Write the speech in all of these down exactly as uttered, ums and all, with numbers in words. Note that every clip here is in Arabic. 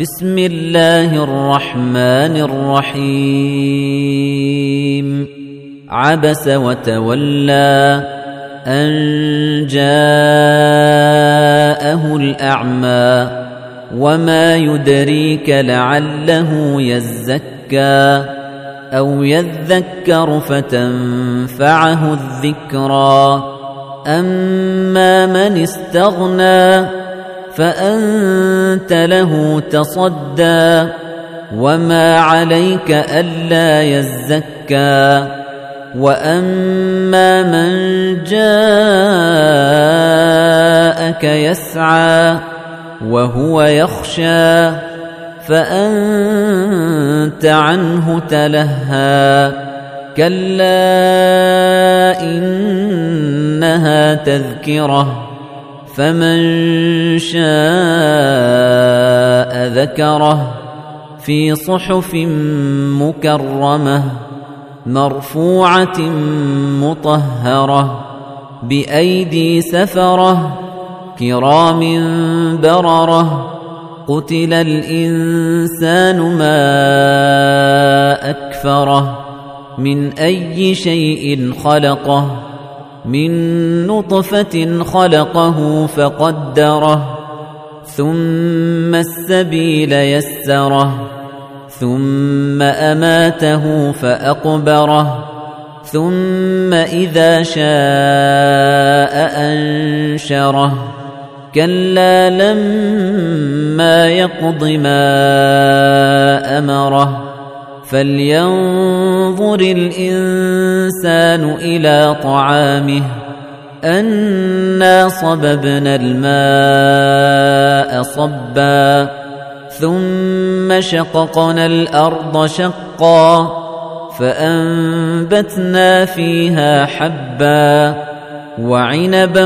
بسم الله الرحمن الرحيم عبس وتولى أن جاءه الأعمى وما يدريك لعله يزكى أو يذكر فتنفعه الذكرى أما من استغنى فأنت له تصدى وما عليك ألا يزكى وأما من جاءك يسعى وهو يخشى فأنت عنه تلهى كلا إنها تذكرة فمن شاء ذكره في صحف مكرمة مرفوعة مطهرة بأيدي سفرة كرام بررة قتل الإنسان ما أكفره من أي شيء خلقه من نطفة خلقه فقدره ثم السبيل يسره ثم أماته فأقبره ثم إذا شاء أنشره كلا لما يقض ما أمره فلينظر الإنسان إلى طعامه أنا صببنا الماء صبا ثم شققنا الأرض شقا فأنبتنا فيها حبا وعنبا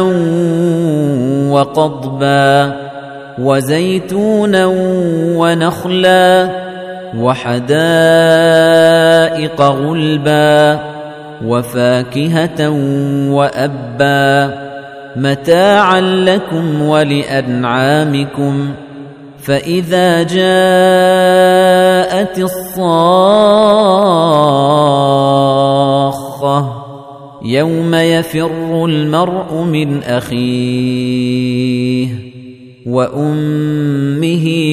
وقضبا وزيتونا ونخلا وحدائق غلبا وفاكهة وأبا متاعا لكم ولأنعامكم فإذا جاءت الصاخة يوم يفر المرء من أخيه وأمه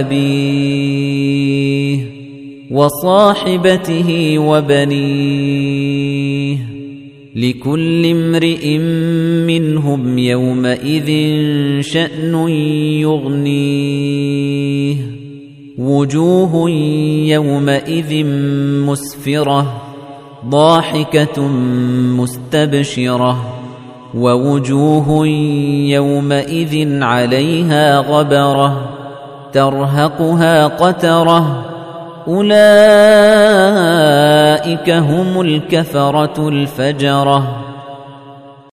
وأبيه وصاحبته وبنيه لكل امرئ منهم يومئذ شأن يغنيه وجوه يومئذ مسفرة ضاحكة مستبشرة ووجوه يومئذ عليها غبرة ترهقها قترة أولئك هم الكفرة الفجرة